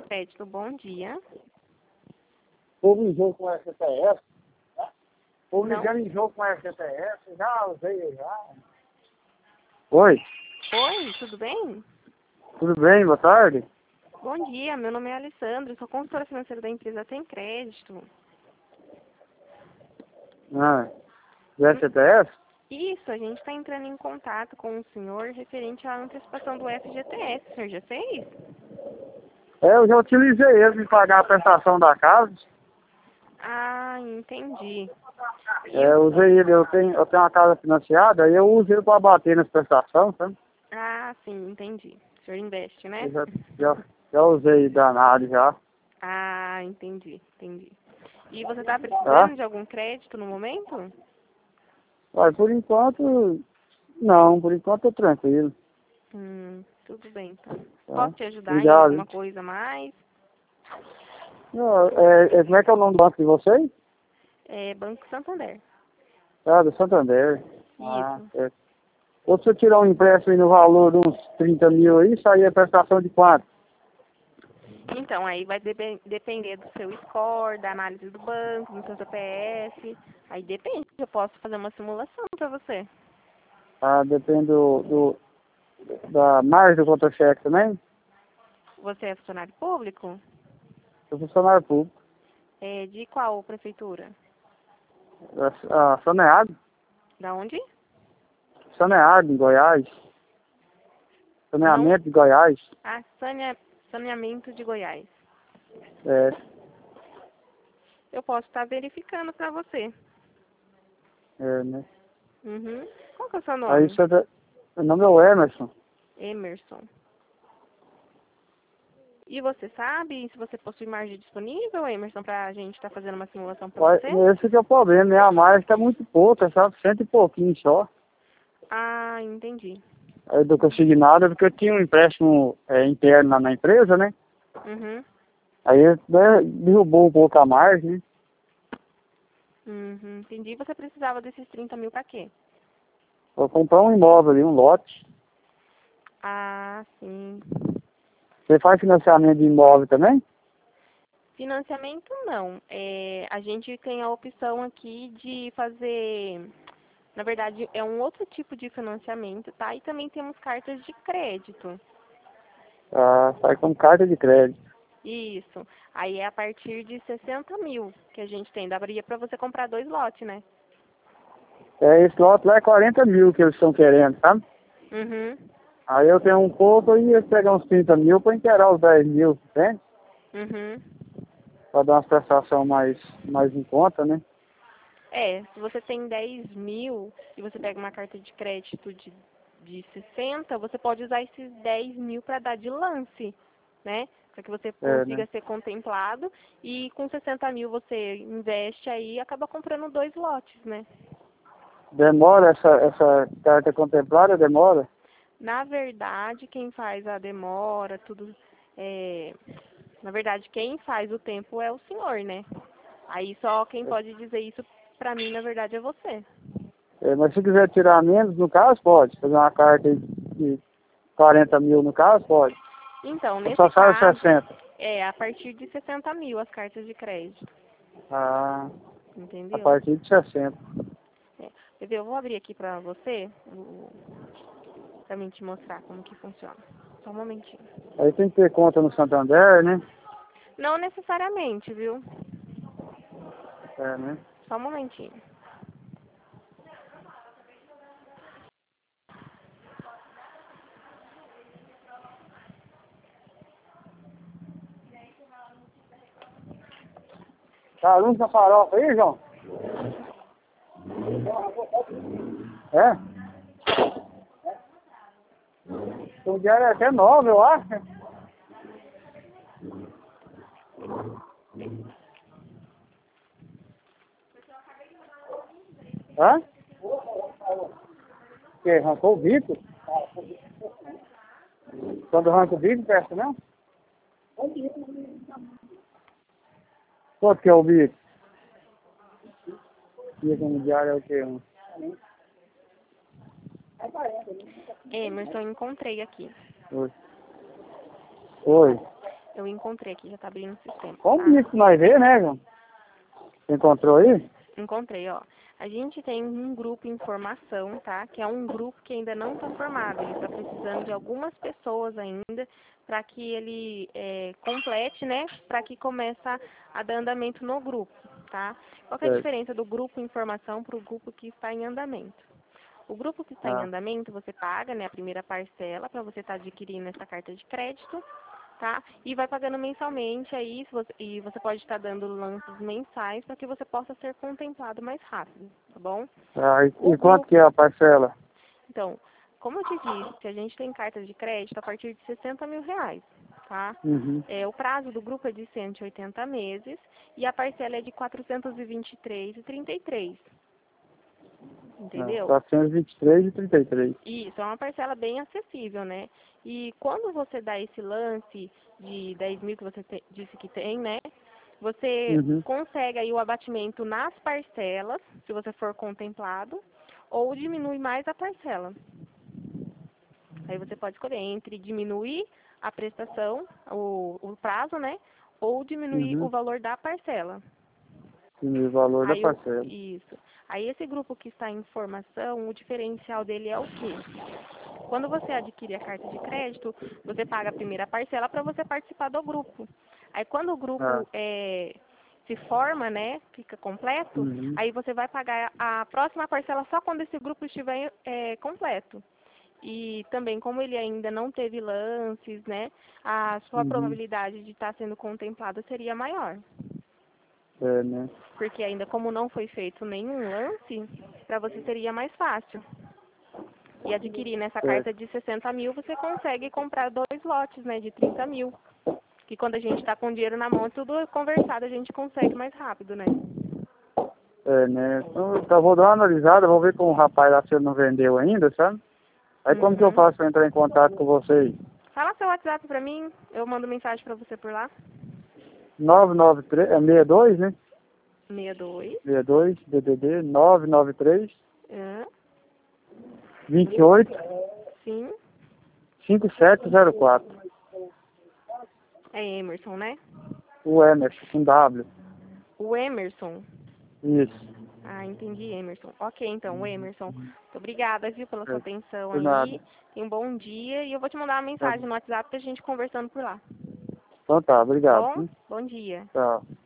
Crédito, bom dia. Povo em jogo com a FTS. Povo Não. ligando em jogo com a FTS. Já usei já. Oi, Oi, tudo bem? tudo bem? Boa tarde. Bom dia, meu nome é Alessandra, sou consultora financeira da empresa Tem Crédito. Do FTS? Isso, a gente está entrando em contato com o senhor referente à antecipação do FGTS. O senhor já fez? Eu já utilizei ele para pagar a prestação da casa. Ah, entendi. Eu usei ele, eu tenho uma casa financiada e eu uso ele para bater nas prestações, sabe? Ah, sim, entendi. O senhor investe, né? Eu já usei danado já. Ah, entendi. E você está Tá? precisando de algum crédito no momento? Olha, por enquanto, não, por enquanto eu tô tranquilo. Tudo bem, então. Tá? Posso te ajudar em Obrigado. alguma coisa a mais? Não, como é que é o nome do banco de vocês? É Banco Santander. Ah, do Santander. Ah, Isso. certo. Ou se eu tirar um empréstimo aí no valor de uns 30 mil aí, sair a prestação de quanto? Então, aí vai depender do seu score, da análise do banco, do seu CPF. Aí depende, eu posso fazer uma simulação para você. Ah, depende da margem do contra-cheque também. Você é funcionário público? Sou funcionário público. É, de qual prefeitura? Saneado. Da onde? Saneado, em Goiás. Não. Saneamento de Goiás. Ah, saneamento de Goiás. É, Eu posso estar verificando para você. né? Uhum. Qual que é o seu Aí, nome? o nome é o Emerson. Emerson. E você sabe se você possui margem disponível, Emerson, para a gente estar fazendo uma simulação para você? Esse que é o problema, né? A margem está muito pouca, sabe? Cento e pouquinho só. Ah, entendi. Aí do consignado, porque eu tinha um empréstimo interno lá na empresa, né? Uhum. Aí derrubou um pouco a margem, né? Entendi. Você precisava desses 30 mil para quê? Vou comprar um imóvel ali, um lote. Ah, sim. Você faz financiamento de imóvel também? Financiamento não. A gente tem a opção aqui de fazer, na verdade, é um outro tipo de financiamento, tá? E também temos cartas de crédito. Ah, sai com carta de crédito. Isso. Aí é a partir de 60 mil que a gente tem. Daria para você comprar 2 lotes, né? Esse lote lá é 40 mil que eles estão querendo, sabe? Uhum. Aí eu tenho um pouco e eles pegam uns 30 mil para inteirar os 10 mil, entende? Uhum. Para dar uma prestação mais em conta, né? Se você tem 10 mil e você pega uma carta de crédito de 60, você pode usar esses 10 mil para dar de lance, né? Para que você Né? consiga ser contemplado e com 60 mil você investe aí e acaba comprando 2 lotes, né? Demora essa carta contemplada, demora? Na verdade, quem faz a demora, tudo, é, na verdade, quem faz o tempo é o senhor, né? Aí só quem pode dizer isso para mim, na verdade, é você. Mas se quiser tirar menos, no caso, pode. Fazer uma carta de 40 mil, no caso, pode. Então, Ou só nesse sai caso, 60. é a partir de 60 mil as cartas de crédito, Ah, a entendeu? partir de 60. Quer ver, eu vou abrir aqui pra você, pra mim te mostrar como que funciona. Só um momentinho. Aí tem que ter conta no Santander, né? Não necessariamente, viu? Né? Só um momentinho. Tá luz na farofa aí, João? É? O diário é até 9, eu acho. Hã? Que arrancou o bico? Quando arranca o bico, presta não? Quanto que é o bico? Bico no diário é o quê? Emerson, encontrei aqui. Oi. Oi. Eu encontrei aqui, já tá abrindo o sistema. Como Tá? isso nós vê, né, João? Você encontrou aí? Encontrei, ó. A gente tem um grupo em formação, tá? Que é um grupo que ainda não está formado. Ele está precisando de algumas pessoas ainda para que ele complete, né? Para que comece a dar andamento no grupo, tá? Qual que é a Certo. diferença do grupo em formação para o grupo que está em andamento? O grupo que está em Ah, andamento, você paga, né, a primeira parcela para você estar adquirindo essa carta de crédito, tá? E vai pagando mensalmente aí, e você pode estar dando lances mensais para que você possa ser contemplado mais rápido, tá bom? O e quanto grupo, que é a parcela? então, como eu te disse, a gente tem cartas de crédito a partir de R$ 60.000, tá? Uhum. O prazo do grupo é de 180 meses e a parcela é de R$ 423,33, entendeu? 423,33. Isso, é uma parcela bem acessível, né? E quando você dá esse lance de 10 mil que você disse que tem, né? Você Uhum. consegue aí o abatimento nas parcelas, se você for contemplado, ou diminui mais a parcela. Aí você pode escolher entre diminuir a prestação, o prazo, né? Ou diminuir o Uhum. valor da parcela. E o valor da Aí parcela. isso. Aí esse grupo que está em formação, o diferencial dele é o quê? Quando você adquire a carta de crédito, você paga a primeira parcela para você participar do grupo. Aí quando o Ah. grupo se forma, né, fica completo, Uhum. aí você vai pagar a próxima parcela só quando esse grupo estiver completo. E também, como ele ainda não teve lances, né, a sua Uhum. probabilidade de estar sendo contemplado seria maior. É, né? Porque ainda como não foi feito nenhum lance, para você seria mais fácil. E adquirir nessa É. carta de 60 mil, você consegue comprar 2 lotes, né, de 30 mil. Que quando a gente está com dinheiro na mão, tudo conversado, a gente consegue mais rápido, né? É, né? Então, eu vou dar uma analisada, vou ver com o rapaz lá se ele não vendeu ainda, sabe? Aí como que eu Uhum. faço para entrar em contato com vocês? Fala seu WhatsApp pra mim, eu mando mensagem pra você por lá. 993, é 62, né? 62, 62, DDD, 993, é, 28, sim, 5704. é Emerson, né? O Emerson, com W. O Emerson. Isso. Ah, entendi, Emerson. Ok, então, Emerson. Muito obrigada, viu, pela sua É, atenção por nada. aí. Tenha um bom dia e eu vou te mandar uma Tá mensagem bom. no WhatsApp pra gente conversando por lá. Então tá, Tá obrigado. bom? Bom dia. Tchau.